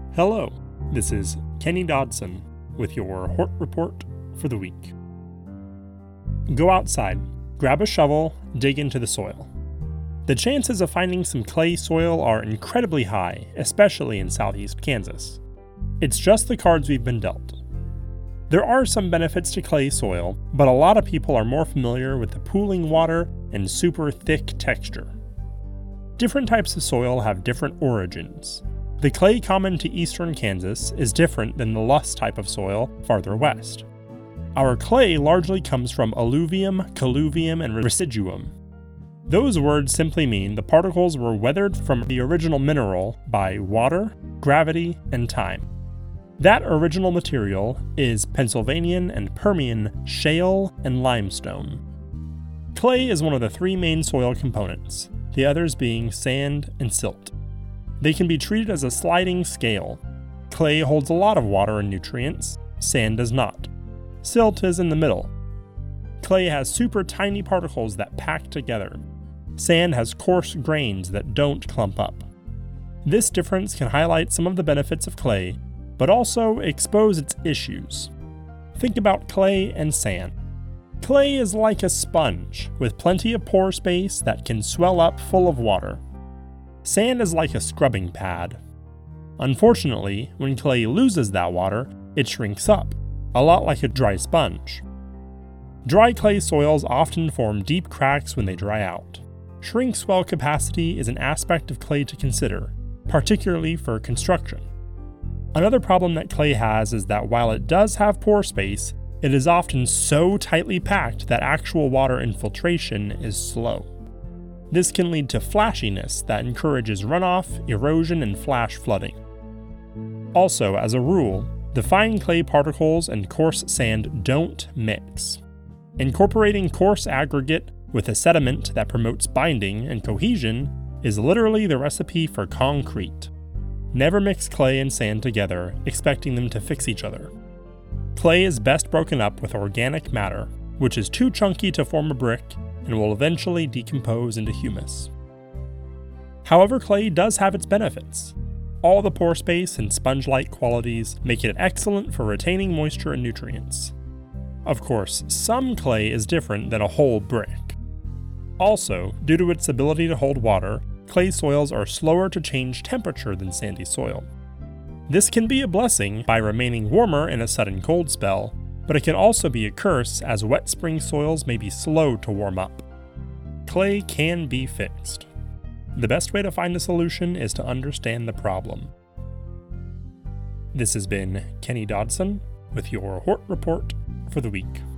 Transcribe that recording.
Hello, this is Kenny Dodson with your Hort Report for the week. Go outside, grab a shovel, dig into the soil. The chances of finding some clay soil are incredibly high, especially in southeast Kansas. It's just the cards we've been dealt. There are some benefits to clay soil, but a lot of people are more familiar with the pooling water and super thick texture. Different types of soil have different origins. The clay common to eastern Kansas is different than the loess type of soil farther west. Our clay largely comes from alluvium, colluvium, and residuum. Those words simply mean the particles were weathered from the original mineral by water, gravity, and time. That original material is Pennsylvanian and Permian shale and limestone. Clay is one of the three main soil components, the others being sand and silt. They can be treated as a sliding scale. Clay holds a lot of water and nutrients, sand does not. Silt is in the middle. Clay has super tiny particles that pack together. Sand has coarse grains that don't clump up. This difference can highlight some of the benefits of clay, but also expose its issues. Think about clay and sand. Clay is like a sponge, with plenty of pore space that can swell up full of water. Sand is like a scrubbing pad. Unfortunately, when clay loses that water, it shrinks up, a lot like a dry sponge. Dry clay soils often form deep cracks when they dry out. Shrink swell capacity is an aspect of clay to consider, particularly for construction. Another problem that clay has is that while it does have pore space, it is often so tightly packed that actual water infiltration is slow. This can lead to flashiness that encourages runoff, erosion, and flash flooding. Also, as a rule, the fine clay particles and coarse sand don't mix. Incorporating coarse aggregate with a sediment that promotes binding and cohesion is literally the recipe for concrete. Never mix clay and sand together, expecting them to fix each other. Clay is best broken up with organic matter, which is too chunky to form a brick and will eventually decompose into humus. However, clay does have its benefits. All the pore space and sponge-like qualities make it excellent for retaining moisture and nutrients. Of course, some clay is different than a whole brick. Also, due to its ability to hold water, clay soils are slower to change temperature than sandy soil. This can be a blessing by remaining warmer in a sudden cold spell, but it can also be a curse as wet spring soils may be slow to warm up. Clay can be fixed. The best way to find a solution is to understand the problem. This has been Kenny Dodson with your Hort Report for the week.